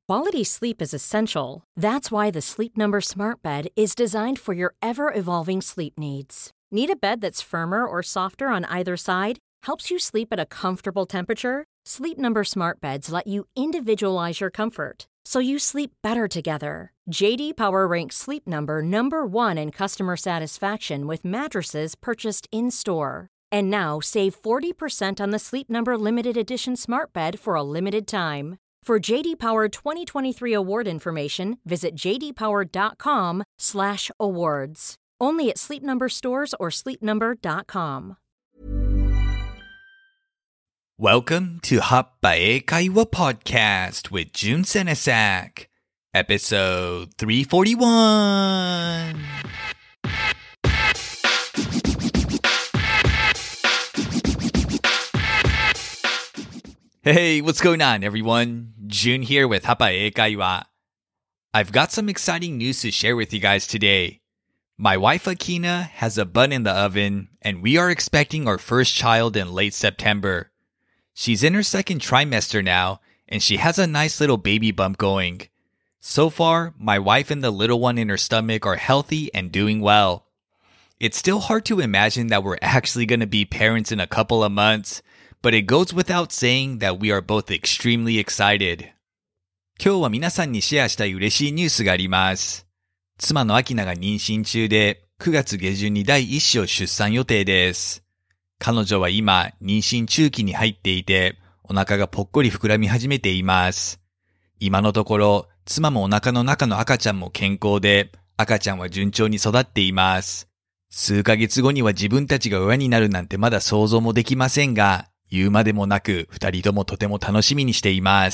Quality sleep is essential. That's why the Sleep Number Smart Bed is designed for your ever-evolving sleep needs. Need a bed that's firmer or softer on either side? Helps you sleep at a comfortable temperature? Sleep Number Smart Beds let you individualize your comfort, so you sleep better together. J.D. Power ranks Sleep Number number one in customer satisfaction with mattresses purchased in-store. And now, save 40% on the Sleep Number Limited Edition Smart Bed for a limited time. For JD Power 2023 award information, visit jdpower.com/awards. Only at Sleep Number stores or sleepnumber.com. Welcome to Happae Kaiwa Podcast with Jun Senesak, episode 341. Hey, what's going on, everyone? Jun here with Happae Kaiwa. I've got some exciting news to share with you guys today. My wife Akina has a bun in the oven, and we are expecting our first child in late September. She's in her second trimester now, and she has a nice little baby bump going. So far, my wife and the little one in her stomach are healthy and doing well. It's still hard to imagine that we're actually going to be parents in a couple of months, but it goes without saying that we are both extremely excited. 今日は皆さんにシェアしたい嬉しいニュースがあります。妻のアキナが妊娠中で、9月下旬に第一子を出産予定です。彼女は今、妊娠中期に入っていて、お腹がぽっこり膨らみ始めています。今のところ、妻もお腹の中の赤ちゃんも健康で、赤ちゃんは順調に育っています。数ヶ月後には自分たちが親になるなんてまだ想像もできませんが、言うまでもなく、二人ともとても楽しみにしています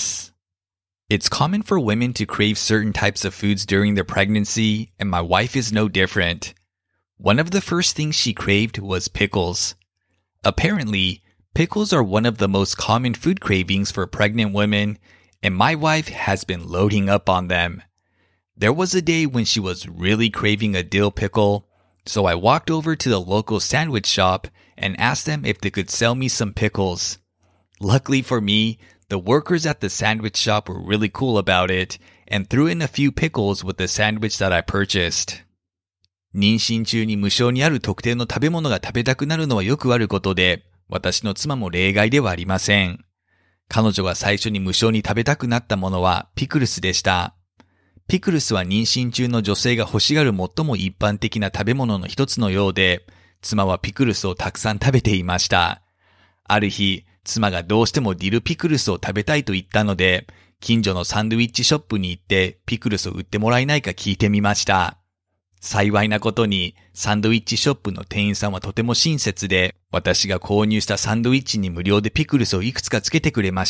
。It's common for women to crave certain types of foods during their pregnancy, and my wife is no different. One of the first things she craved was pickles. Apparently, pickles are one of the most common food cravings for pregnant women, and my wife has been loading up on them. There was a day when she was really craving a dill pickle, so I walked over to the local sandwich shop and asked them if they could sell me some pickles. Luckily for me, the workers at the sandwich shop were really cool about it and threw in a few pickles with the sandwich that I purchased. 妊娠中に無性にある特定の食べ物が食べたくなるのはよくあることで、私の妻も例外ではありません。彼女が最初に無性に食べたくなったものはピクルスでした。ピクルスは妊娠中の女性が欲しがる最も一般的な食べ物の一つのようで、妻はピクルスをたくさん食べていました。ある日、妻がどうしてもディルピクルスを食べたいと言ったので、近所のサンドイッチショップに行ってピクルスを売ってもらえないか聞いてみました。幸いなことに、サンドイッチショップの店員さんはとても親切で、私が購入したサンドイッチに無料でピクルスをいくつかつけてくれました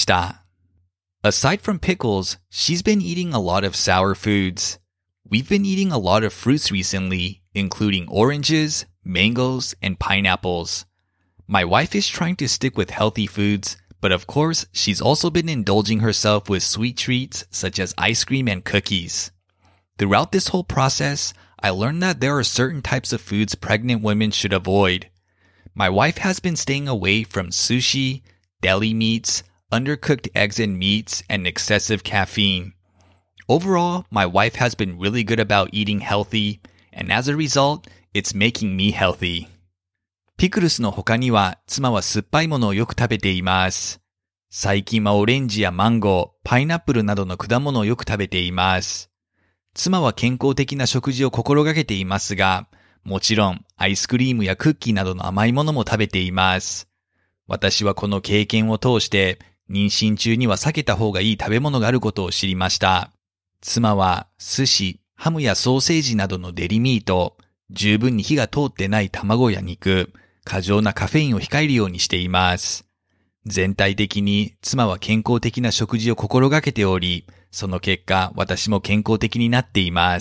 。Aside from pickles, she's been eating a lot of sour foods. We've been eating a lot of fruits recently, including oranges, mangoes, and pineapples. My wife is trying to stick with healthy foods, but of course, she's also been indulging herself with sweet treats such as ice cream and cookies. Throughout this whole process, I learned that there are certain types of foods pregnant women should avoid. My wife has been staying away from sushi, deli meats, undercooked eggs and meats, and excessive caffeine. Overall, my wife has been really good about eating healthy, and as a result, it's making me healthy. ピクルスの他には、妻は酸っぱいものをよく食べています。最近はオレンジやマンゴー、パイナップルなどの果物をよく食べています。妻は健康的な食事を心がけていますが、もちろんアイスクリームやクッキーなどの甘いものも食べています。私はこの経験を通して、妊娠中には避けた方がいい食べ物があることを知りました。妻は寿司、ハムやソーセージなどのデリミート、十分に火が通ってない卵や肉、過剰なカフェインを控えるようにしています。全体的に妻は健康的な食事を心がけており、その結果私も健康的になっています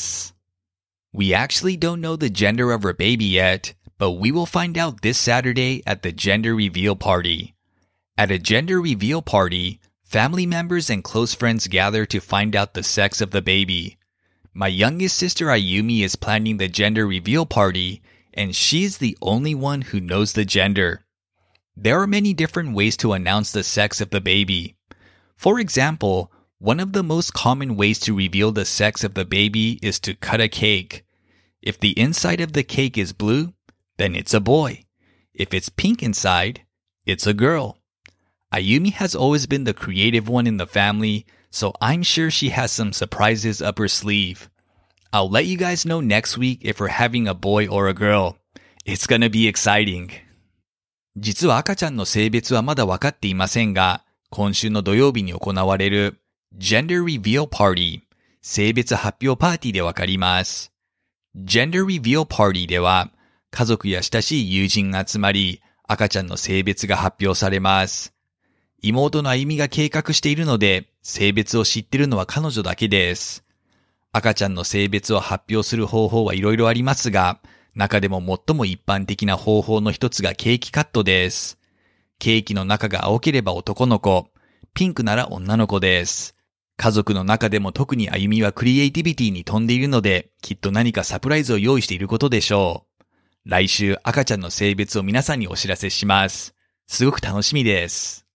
。We actually don't know the gender of our baby yet, but we will find out this Saturday at the gender reveal party. At a gender reveal party, family members and close friends gather to find out the sex of the baby. My youngest sister Ayumi is planning the gender reveal party, and she is the only one who knows the gender. There are many different ways to announce the sex of the baby. For example, One of the most common ways to reveal the sex of the baby is to cut a cake. If the inside of the cake is blue, then it's a boy. If it's pink inside, it's a girl. Ayumi has always been the creative one in the family, so I'm sure she has some surprises up her sleeve. I'll let you guys know next week if we're having a boy or a girl. It's gonna be exciting. 実は赤ちゃんの性別はまだ分かっていませんが、今週の土曜日に行われる Gender Reveal Party 性別発表パーティーでわかります。Gender Reveal Party では家族や親しい友人が集まり赤ちゃんの性別が発表されます。妹のあゆみが計画しているので性別を知っているのは彼女だけです。赤ちゃんの性別を発表する方法はいろいろありますが、中でも最も一般的な方法の一つがケーキカットです。ケーキの中が青ければ男の子、ピンクなら女の子です。家族の中でも特にあゆみはクリエイティビティに富んでいるので、きっと何かサプライズを用意していることでしょう。来週赤ちゃんの性別を皆さんにお知らせします。すごく楽しみです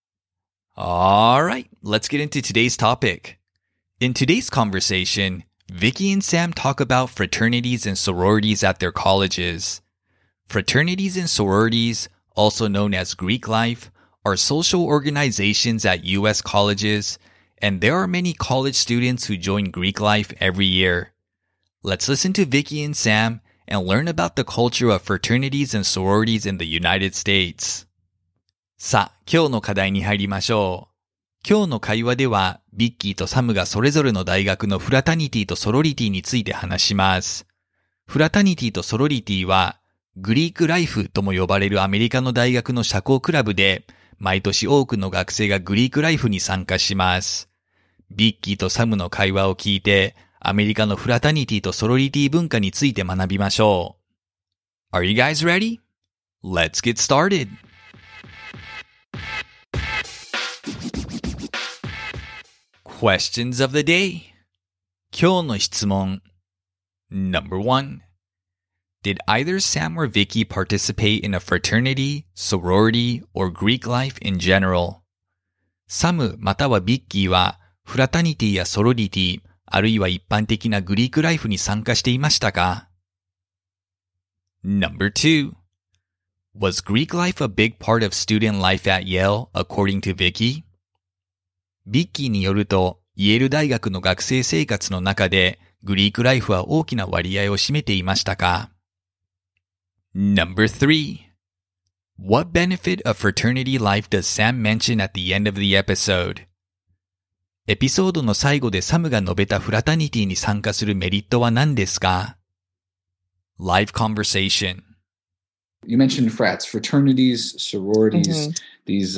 。Alright, let's get into today's topic. In today's conversation, Vicky and Sam talk about fraternities and sororities at their colleges. Fraternities and sororities, also known as Greek life, are social organizations at U.S. colleges, and there are many college students who join Greek life every year. Let's listen to Vicky and Sam and learn about the culture of fraternities and sororities in the United States. さあ、今日の課題に入りましょう。今日の会話では、ビッキーとサムがそれぞれの大学のフラタニティとソロリティについて話します。フラタニティとソロリティは、グリークライフとも呼ばれるアメリカの大学の社交クラブで、毎年多くの学生がグリークライフに参加します。ビッキーとサムの会話を聞いて、アメリカのフラタニティとソロリティ文化について学びましょう。Are you guys ready? Let's get started! Questions of the day. 今日の質問。Number 1. Did either Sam or Vicky participate in a fraternity, sorority, or Greek life in general? サムまたはビッキーはフラタニティやソロリティ、あるいは一般的なグリークライフに参加していましたか？ Number 2. Was Greek life a big part of student life at Yale, according to Vicky? ビッキーによると、イェール大学の学生生活の中で、グリークライフは大きな割合を占めていましたか？ Number 3. What benefit of fraternity life does Sam mention at the end of the episode? エピソードの最後でサムが述べたフラタニティに参加するメリットは何ですか？ Live conversation. You mentioned frats, fraternities, sororities, these,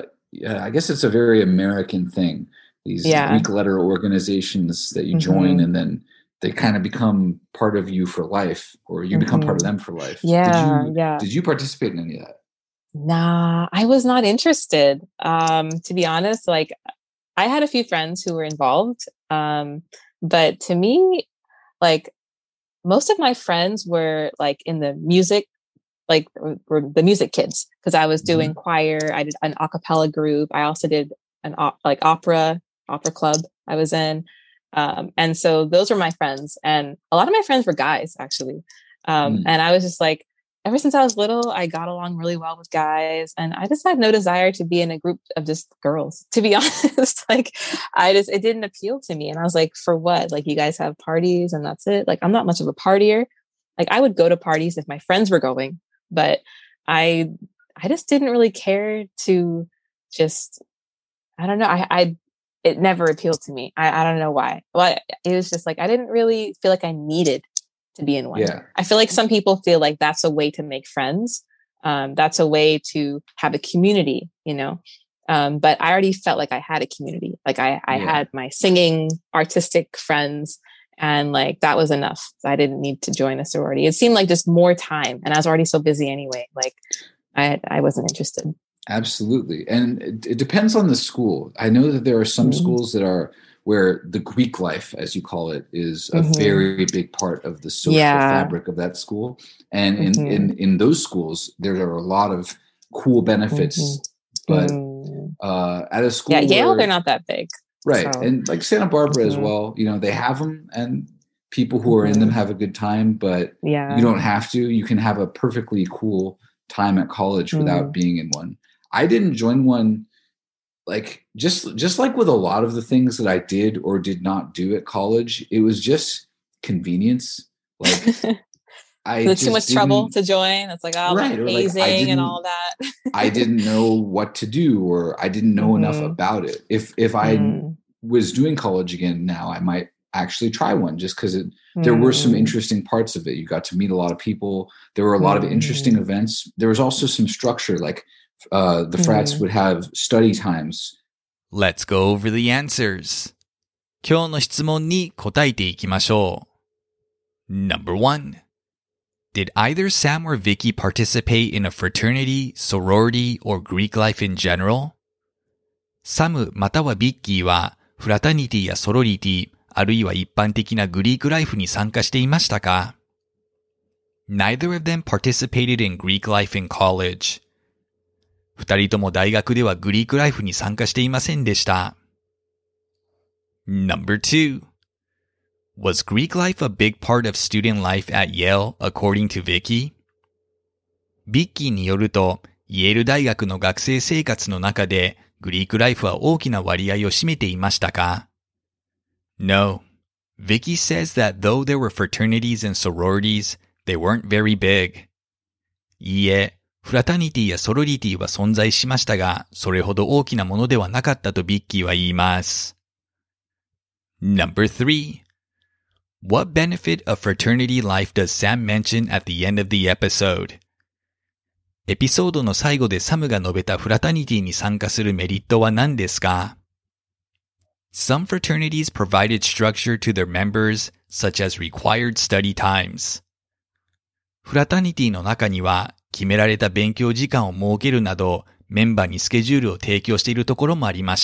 I guess it's a very American thing. These Greek letter organizations that you join and then they kind of become part of you for life or you become part of them for life. Did you participate in any of that? Nah, I was not interested. To be honest, like I had a few friends who were involved. But to me, like most of my friends were like in the music, like were the music kids because I was doing choir. I did an a cappella group. I also did an opera club I was in. And so those were my friends. And a lot of my friends were guys, actually. And I was just like, ever since I was little, I got along really well with guys. And I just had no desire to be in a group of just girls, to be honest. Like, it didn't appeal to me. And I was like, for what? Like, you guys have parties and that's it? Like, I'm not much of a partier. Like, I would go to parties if my friends were going, but I just didn't really care to just, I don't know. It never appealed to me. I don't know why. Well, it was just like, I didn't really feel like I needed to be in one. Yeah. I feel like some people feel like that's a way to make friends. That's a way to have a community, you know? But I already felt like I had a community. Like I had my singing artistic friends and like, that was enough. I didn't need to join a sorority. It seemed like just more time. And I was already so busy anyway. Like I wasn't interested. Absolutely. And it depends on the school. I know that there are some schools that are where the Greek life, as you call it, is a very big part of the social fabric of that school. And in those schools, there are a lot of cool benefits. But at a school Yale, they're not that big. Right. So. And like Santa Barbara as well, you know, they have them and people who are in them have a good time, but you don't have to. You can have a perfectly cool time at college without being in one. I didn't join one like just like with a lot of the things that I did or did not do at college, it was just convenience. Like too much trouble to join. It's like, oh, right, hazing like and all that. I didn't know what to do, or I didn't know enough about it. If I was doing college again now, I might actually try one just because there were some interesting parts of it. You got to meet a lot of people. There were a lot of interesting events. There was also some structure, like the frats would have study times. Let's go over the answers. 今日の質問に答えていきましょう。Number 1. Did either Sam or Vicky participate in a fraternity, sorority, or Greek life in general? サムまたはビッキーはフラタニティやソロリティ、あるいは一般的なグリークライフに参加していましたか？ Neither of them participated in Greek life in college. 二人とも大学ではグリークライフに参加していませんでした。Number 2. Was Greek life a big part of student life at Yale, according to Vicky? ビッキーによると、イェール大学の学生生活の中でグリークライフは大きな割合を占めていましたか？ No. Vicky says that though there were fraternities and sororities, they weren't very big. いいえ、フラタニティやソロリティは存在しましたが、それほど大きなものではなかったとビッキーは言います。Number 3. What benefit of fraternity life does Sam mention at the end of the episode? エピソードの最後でサムが述べたフラタニティに参加するメリットは何ですか？ Some fraternities provided structure to their members, such as required study times. フラタニティの中には決められた勉強時間を設けるなど、メンバーにスケジュールを提供しているところもありました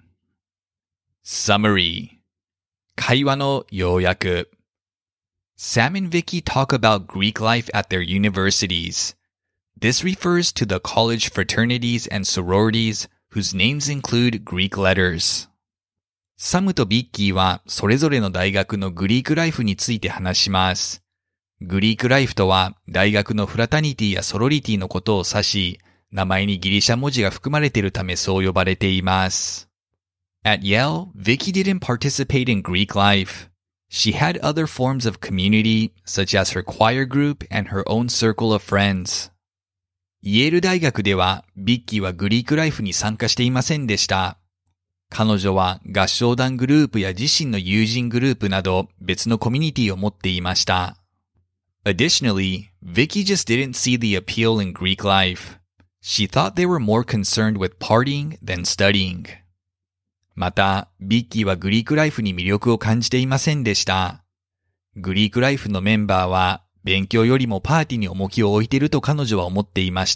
。Summary 会話の要約 Sam and Vicky talk about Greek life at their universities. This refers to the college fraternities and sororities whose names include Greek letters. サムとビッキーはそれぞれの大学のグリークライフについて話します。グリークライフとは大学のフラタニティやソロリティのことを指し、名前にギリシャ文字が含まれているためそう呼ばれています。At Yale, Vicky didn't participate in Greek life. She had other forms of community, such as her choir group and her own circle of friends. イェール大学では、ビッキーはグリークライフに参加していませんでした。彼女は合唱団グループや自身の友人グループなど別のコミュニティを持っていました。Additionally, Vicky just didn't see the appeal in Greek life. She thought they were more concerned with partying than studying. また、ビッキーはグリークライフに魅力を感じていませんでした。グリークライフのメンバーは、勉強よりもパーティーに重きを置いていると彼女は思っていました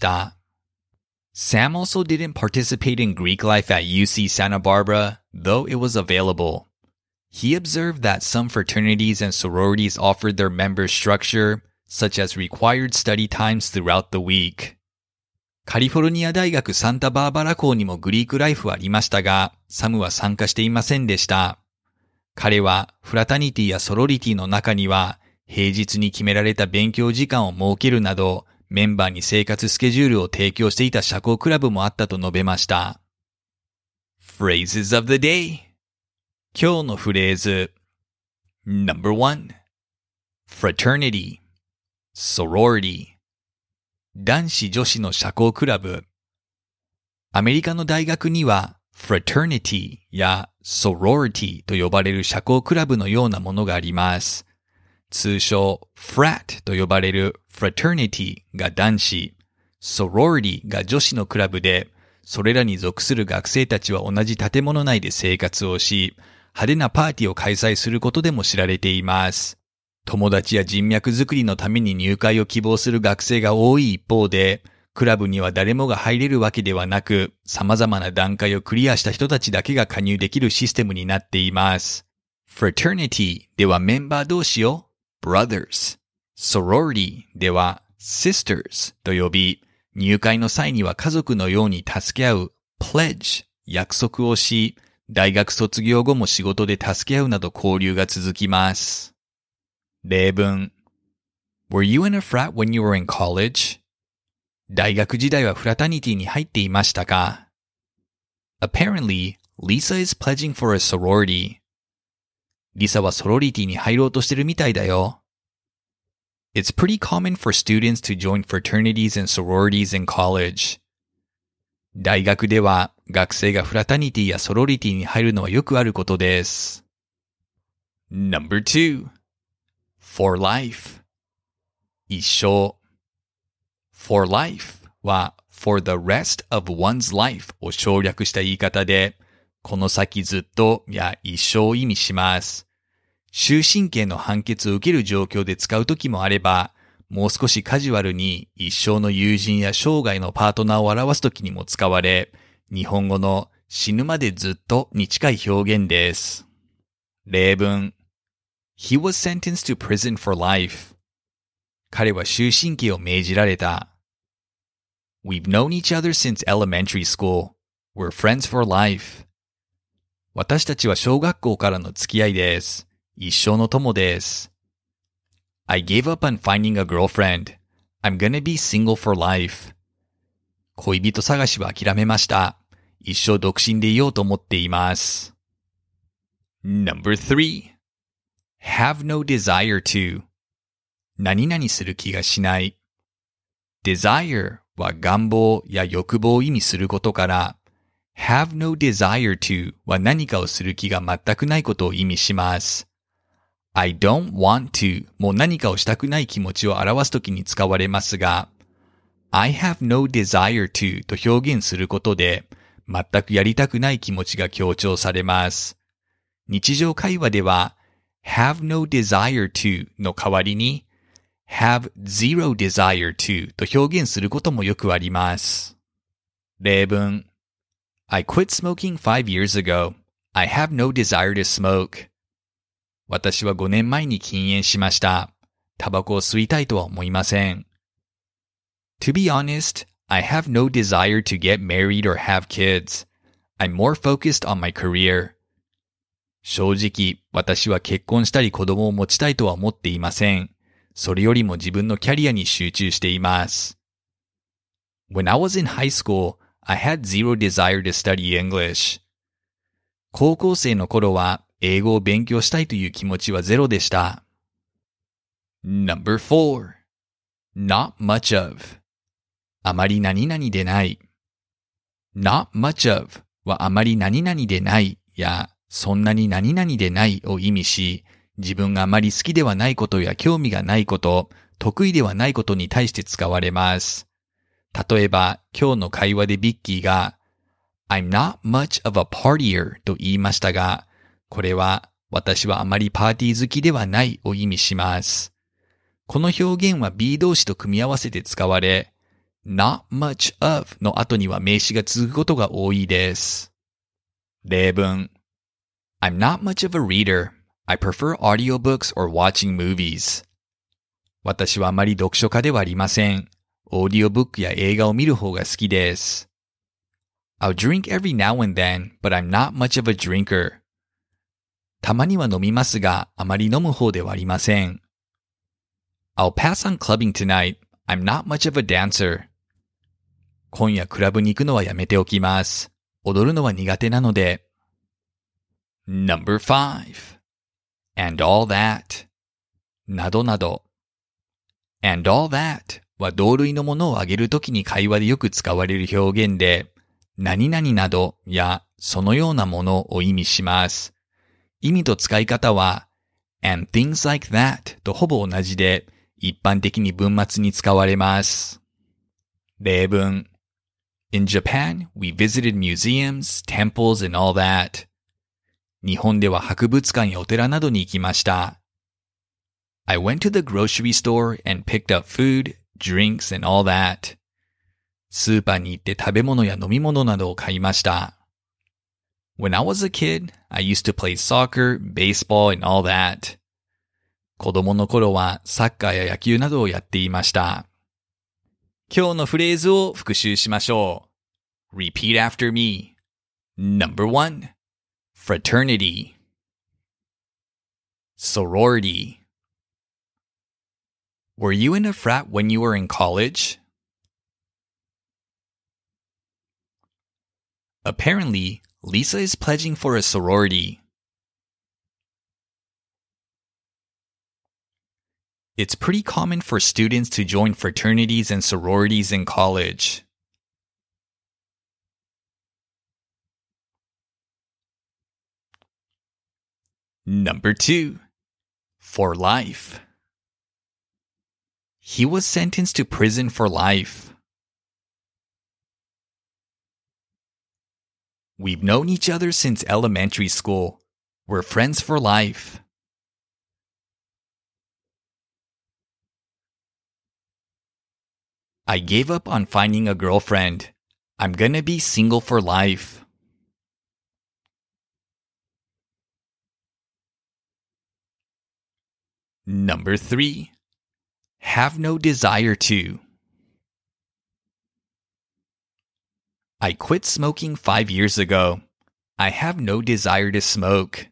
。Sam also didn't participate in Greek life at UC Santa Barbara, though it was available. He observed that some fraternities and sororities offered their members structure, such as required study times throughout the week. カリフォルニア大学サンタバーバラ校にもグリークライフはありましたが、サムは参加していませんでした。彼はフラタニティやソロリティの中には、平日に決められた勉強時間を設けるなど、メンバーに生活スケジュールを提供していた社交クラブもあったと述べました。Phrases of the day 今日のフレーズ Number 1 Fraternity Sorority 男子女子の社交クラブアメリカの大学には Fraternity や Sorority と呼ばれる社交クラブのようなものがあります。通称 Frat と呼ばれる Fraternity が男子、Sorority が女子のクラブで、それらに属する学生たちは同じ建物内で生活をし、派手なパーティーを開催することでも知られています。友達や人脈作りのために入会を希望する学生が多い一方で、クラブには誰もが入れるわけではなく、様々な段階をクリアした人たちだけが加入できるシステムになっています。Fraternity ではメンバー同士をbrothers, sorority では sisters と呼び、入会の際には家族のように助け合う pledge 約束をし、 大学卒業後も仕事で助け合うなど交流が続きます。例文 Were you in a frat when you were in college? 大学時代はフラタニティに入っていましたか？ Apparently, Lisa is pledging for a sorority. リサはソロリティに入ろうとしてるみたいだよ。It's pretty common for students to join fraternities and sororities in college. 大学では学生がフラタニティやソロリティに入るのはよくあることです。Number 2 For life 一生 For life は for the rest of one's life を省略した言い方で、この先ずっとや一生を意味します。終身刑の判決を受ける状況で使うときもあれば、もう少しカジュアルに一生の友人や生涯のパートナーを表すときにも使われ、日本語の死ぬまでずっとに近い表現です。例文 He was sentenced to prison for life. 彼は終身刑を命じられた。We've known each other since elementary school. We're friends for life. 私たちは小学校からの付き合いです。一生の友です。I gave up on finding a girlfriend. I'm gonna be single for life. 恋人探しは諦めました。一生独身でいようと思っています。Number 3 Have no desire to 何々する気がしない。Desire は願望や欲望を意味することから、have no desire to は何かをする気が全くないことを意味します。I don't want to も何かをしたくない気持ちを表すときに使われますが、I have no desire to と表現することで、全くやりたくない気持ちが強調されます。日常会話では、have no desire to の代わりに、have zero desire to と表現することもよくあります。例文 I quit smoking 5 years ago. I have no desire to smoke. 私は5年前に禁煙しました。タバコを吸いたいとは思いません。To be honest, I have no desire to get married or have kids. I'm more focused on my career. 正直、私は結婚したり子供を持ちたいとは思っていません。それよりも自分のキャリアに集中しています。When I was in high school, I had zero desire to study English. 高校生の頃は英語を勉強したいという気持ちはゼロでした。Number 4 Not much of あまり何々でない。Not much of はあまり何々でないやそんなに何々でないを意味し、自分があまり好きではないことや興味がないこと、得意ではないことに対して使われます。例えば、今日の会話でビッキーが I'm not much of a partier と言いましたが、これは私はあまりパーティー好きではないを意味します。この表現は be 動詞と組み合わせて使われ、not much of の後には名詞が続くことが多いです。例文 I'm not much of a reader.I prefer audiobooks or watching movies. 私はあまり読書家ではありません。オーディオブックや映画を見る方が好きです。I'll drink every now and then, but I'm not much of a drinker. たまには飲みますが、あまり飲む方ではありません。I'll pass on clubbing tonight. I'm not much of a dancer. 今夜クラブに行くのはやめておきます。踊るのは苦手なので。Number 5And all that などなど And all that は同類のものを挙げるときに会話でよく使われる表現で何々などやそのようなものを意味します。意味と使い方は And things like that とほぼ同じで一般的に文末に使われます。例文 In Japan, we visited museums, temples and all that.日本では博物館やお寺などに行きました。I went to the grocery store and picked up food, drinks and all that. スーパーに行って食べ物や飲み物などを買いました。When I was a kid, I used to play soccer, baseball and all that. 子供の頃はサッカーや野球などをやっていました。今日のフレーズを復習しましょう。Repeat after me. Number 1 fraternity, sorority. Were you in a frat when you were in college? Apparently, Lisa is pledging for a sorority. It's pretty common for students to join fraternities and sororities in college. Number 2. For life. He was sentenced to prison for life. We've known each other since elementary school. We're friends for life. I gave up on finding a girlfriend. I'm gonna be single for life. Number 3. Have no desire to. I quit smoking 5 years ago. I have no desire to smoke.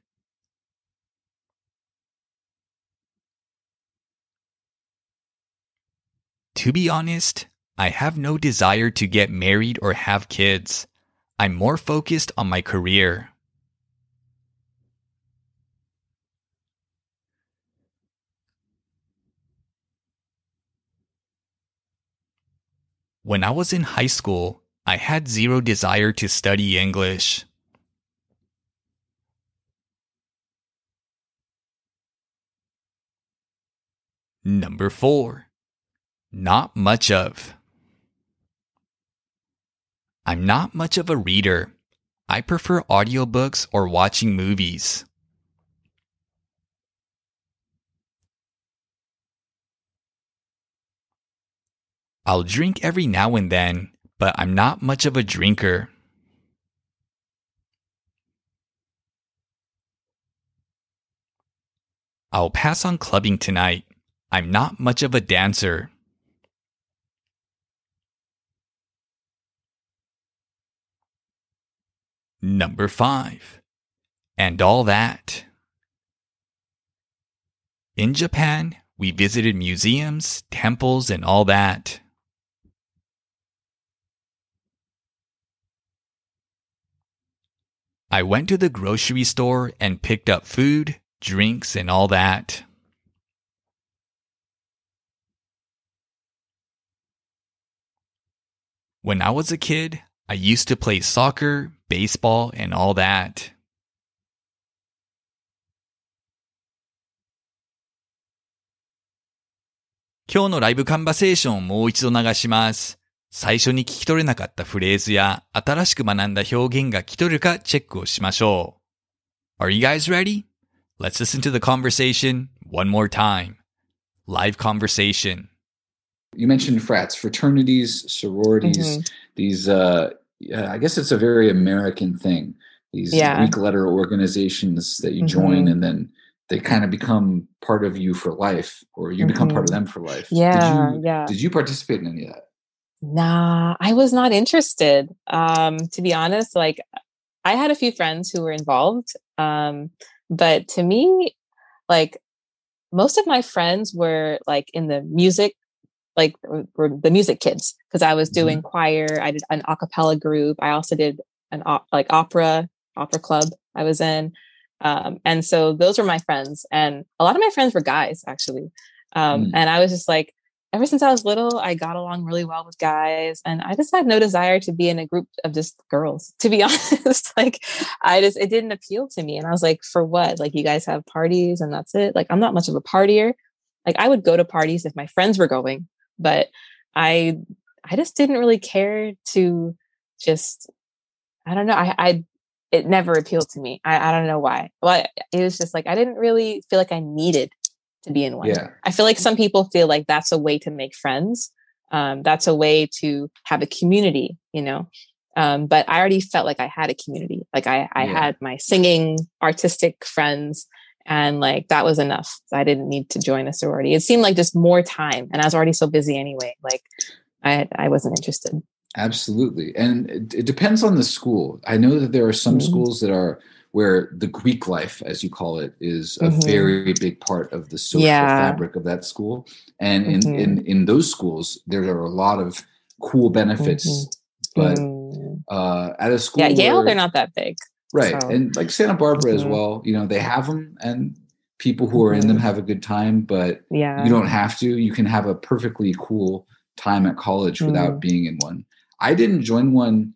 To be honest, I have no desire to get married or have kids. I'm more focused on my career. When I was in high school, I had zero desire to study English. Number 4. Not much of. I'm not much of a reader. I prefer audiobooks or watching movies. I'll drink every now and then, but I'm not much of a drinker. I'll pass on clubbing tonight. I'm not much of a dancer. Number 5. And all that. In Japan, we visited museums, temples, and all that. I went to the grocery store and picked up food, drinks, and all that. When I was a kid, I used to play soccer, baseball, and all that.今日のライブカンバセーションをもう一度流します。最初に聞き取れなかったフレーズや新しく学んだ表現が聞き取れるかチェックをしましょう。Are you guys ready? Let's listen to the conversation one more time. Live conversation. You mentioned frats, fraternities, sororities, these, I guess it's a very American thing. These Greek letter organizations that you join and then they kind of become part of you for life, or you become part of them for life. Did you participate in any of that? Nah, I was not interested. To be honest, like I had a few friends who were involved. But to me, like most of my friends were like in the music, like were the music kids, because I was doing choir. I did an a cappella group. I also did an opera club I was in. And so those were my friends, and a lot of my friends were guys actually. And I was just like, ever since I was little, I got along really well with guys, and I just had no desire to be in a group of just girls, to be honest. Like it didn't appeal to me. And I was like, for what? Like, you guys have parties and that's it. Like, I'm not much of a partier. Like, I would go to parties if my friends were going, but I just didn't really care to just, I don't know. It never appealed to me. I don't know why. Well, it was just like, I didn't really feel like I needed to be in one. Yeah. I feel like some people feel like that's a way to make friends. That's a way to have a community, you know? But I already felt like I had a community. Like I had my singing artistic friends, and like, that was enough. I didn't need to join a sorority. It seemed like just more time. And I was already so busy anyway. Like I wasn't interested. Absolutely. And it depends on the school. I know that there are some schools that are where the Greek life, as you call it, is a very big part of the social fabric of that school. And in those schools, there are a lot of cool benefits, but at a school, Yale, they're not that big, right? So. And like Santa Barbara as well, you know, they have them, and people who are in them have a good time, but you don't have to. You can have a perfectly cool time at college without being in one. I didn't join one.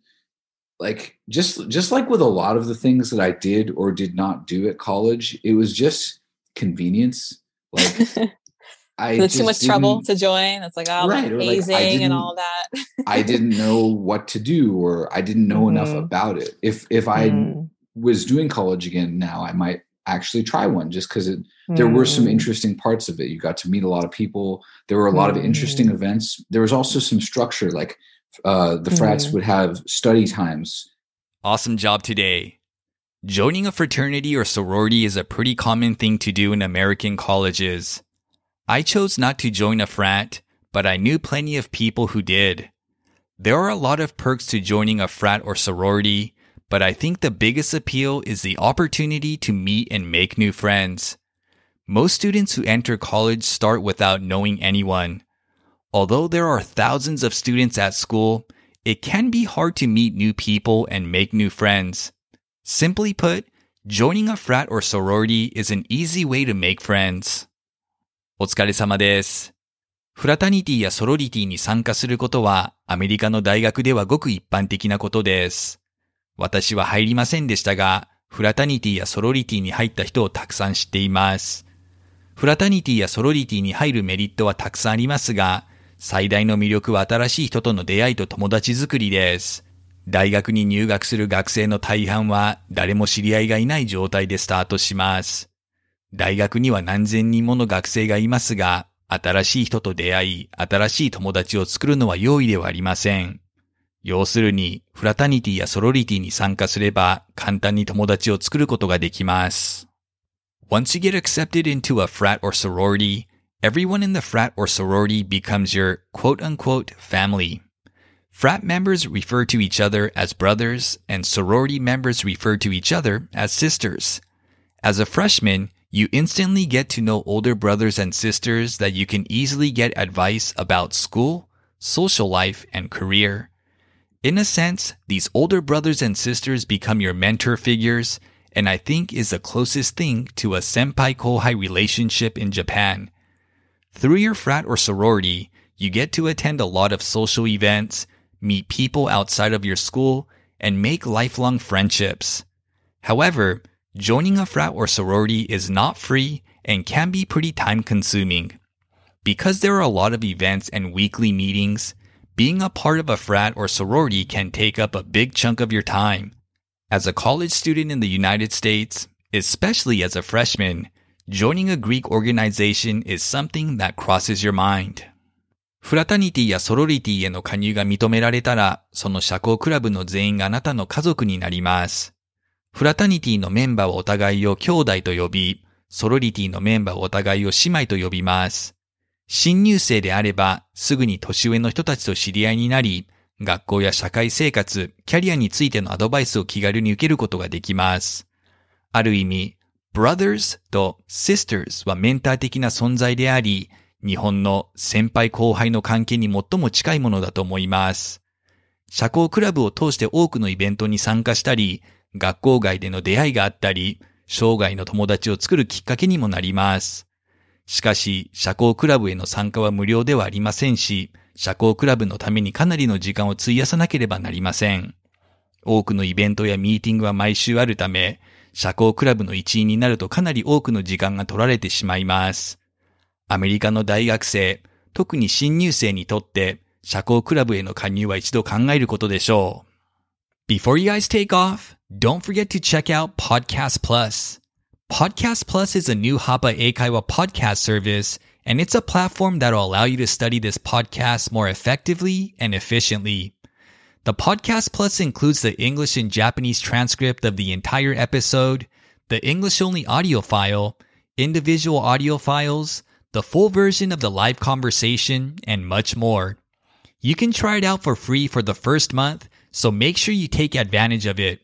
Like just like with a lot of the things that I did or did not do at college, it was just convenience. Like there's too much trouble to join. It's like hazing and all that. I didn't know what to do, or I didn't know enough about it. If I was doing college again now, I might actually try one, just because there were some interesting parts of it. You got to meet a lot of people. There were a lot of interesting events. There was also some structure, like the frats would have study times. Awesome job today. Joining a fraternity or sorority is a pretty common thing to do in American colleges. I chose not to join a frat, but I knew plenty of people who did. There are a lot of perks to joining a frat or sorority, but I think the biggest appeal is the opportunity to meet and make new friends. Most students who enter college start without knowing anyone. Although there are thousands of students at school, it can be hard to meet new people and make new friends. Simply put, joining a frat or sorority is an easy way to make friends. お疲れ様です。フラタニティやソロリティに参加することはアメリカの大学ではごく一般的なことです。私は入りませんでしたが、フラタニティやソロリティに入った人をたくさん知っています。フラタニティやソロリティに入るメリットはたくさんありますが、最大の魅力は新しい人との出会いと友達作りです。大学に入学する学生の大半は誰も知り合いがいない状態でスタートします。大学には何千人もの学生がいますが、新しい人と出会い、新しい友達を作るのは容易ではありません。要するに、フラタニティやソロリティに参加すれば簡単に友達を作ることができます。Once you get accepted into a frat or sorority, everyone in the frat or sorority becomes your quote-unquote family. Frat members refer to each other as brothers, and sorority members refer to each other as sisters. As a freshman, you instantly get to know older brothers and sisters that you can easily get advice about school, social life, and career. In a sense, these older brothers and sisters become your mentor figures, and I think is the closest thing to a senpai-kohai relationship in Japan. Through your frat or sorority, you get to attend a lot of social events, meet people outside of your school, and make lifelong friendships. However, joining a frat or sorority is not free and can be pretty time-consuming. Because there are a lot of events and weekly meetings, being a part of a frat or sorority can take up a big chunk of your time. As a college student in the United States, especially as a freshman, joining a Greek organization is something that crosses your mind. フラタニティやソロリティへの加入が認められたら、その社交クラブの全員があなたの家族になります。フラタニティのメンバーはお互いを兄弟と呼び、ソロリティのメンバーはお互いを姉妹と呼びます。新入生であれば、すぐに年上の人たちと知り合いになり、学校や社会生活、キャリアについてのアドバイスを気軽に受けることができます。ある意味、brothers と sisters はメンター的な存在であり、日本の先輩後輩の関係に最も近いものだと思います。社交クラブを通して多くのイベントに参加したり、学校外での出会いがあったり、生涯の友達を作るきっかけにもなります。しかし、社交クラブへの参加は無料ではありませんし、社交クラブのためにかなりの時間を費やさなければなりません。多くのイベントやミーティングは毎週あるため、社交クラブの一員になるとかなり多くの時間が取られてしまいます。アメリカの大学生、特に新入生にとって、社交クラブへの加入は一度考えることでしょう。Before you guys take off, don't forget to check out Podcast Plus. Podcast Plus is a new Hapa Eikaiwa podcast service, and it's a platform that will allow you to study this podcast more effectively and efficiently. The Podcast Plus includes the English and Japanese transcript of the entire episode, the English-only audio file, individual audio files, the full version of the live conversation, and much more. You can try it out for free for the first month, so make sure you take advantage of it.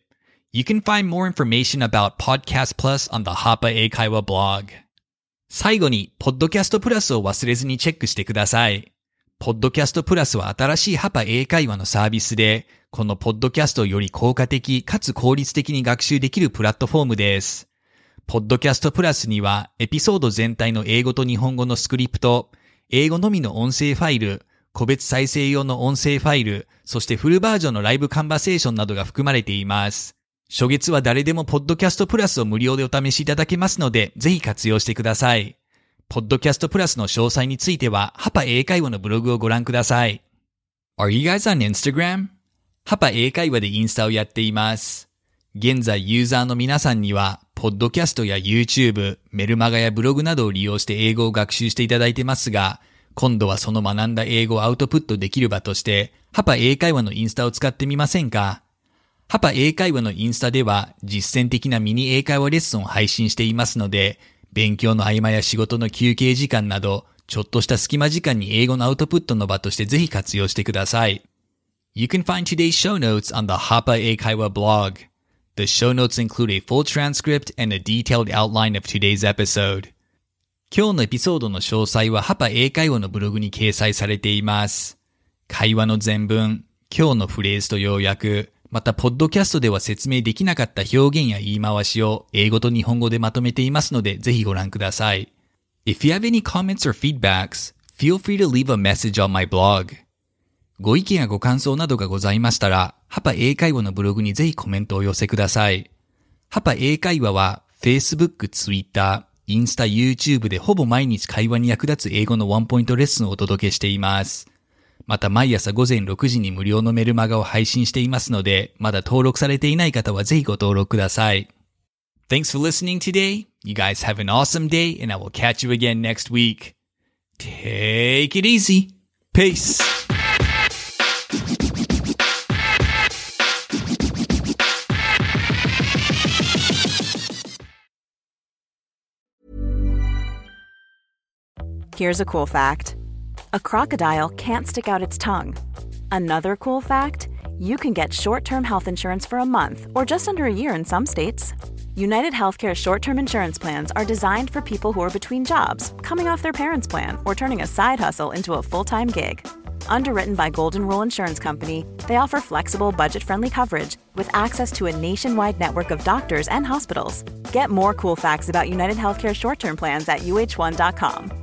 You can find more information about Podcast Plus on the Hapa 英会話 blog. 最後に、ポッドキャストプラスを忘れずにチェックしてください。ポッドキャストプラスは新しいハパ英会話のサービスで、このポッドキャストをより効果的かつ効率的に学習できるプラットフォームです。ポッドキャストプラスには、エピソード全体の英語と日本語のスクリプト、英語のみの音声ファイル、個別再生用の音声ファイル、そしてフルバージョンのライブカンバセーションなどが含まれています。初月は誰でもポッドキャストプラスを無料でお試しいただけますので、ぜひ活用してください。ポッドキャストプラスの詳細については、ハパ英会話のブログをご覧ください。Are you guys on Instagram? ハパ英会話でインスタをやっています。現在ユーザーの皆さんには、ポッドキャストや YouTube、メルマガやブログなどを利用して英語を学習していただいてますが、今度はその学んだ英語をアウトプットできる場として、ハパ英会話のインスタを使ってみませんか？ハパ英会話のインスタでは実践的なミニ英会話レッスンを配信していますので、勉強の合間や仕事の休憩時間など、ちょっとした隙間時間に英語のアウトプットの場としてぜひ活用してください。You can find today's show notes on the Hapa 英会話 blog. The show notes include a full transcript and a detailed outline of today's episode. 今日のエピソードの詳細はハパ英会話のブログに掲載されています。会話の全文、今日のフレーズと要約、また、ポッドキャストでは説明できなかった表現や言い回しを英語と日本語でまとめていますので、ぜひご覧ください。If you have any comments or feedbacks, feel free to leave a message on my blog. ご意見やご感想などがございましたら、ハパ英会話のブログにぜひコメントをお寄せください。ハパ英会話は、Facebook、Twitter、インスタ、YouTube でほぼ毎日会話に役立つ英語のワンポイントレッスンをお届けしています。また毎朝午前6時に無料のメルマガを配信していますので、まだ登録されていない方はぜひご登録ください。Thanks for listening today. You guys have an awesome day and I will catch you again next week. Take it easy. Peace. Here's a cool fact.A crocodile can't stick out its tongue. Another cool fact, you can get short-term health insurance for a month or just under a year in some states. United Healthcare short-term insurance plans are designed for people who are between jobs, coming off their parents' plan, or turning a side hustle into a full-time gig. Underwritten by Golden Rule Insurance Company, they offer flexible, budget-friendly coverage with access to a nationwide network of doctors and hospitals. Get more cool facts about United Healthcare short-term plans at uh1.com.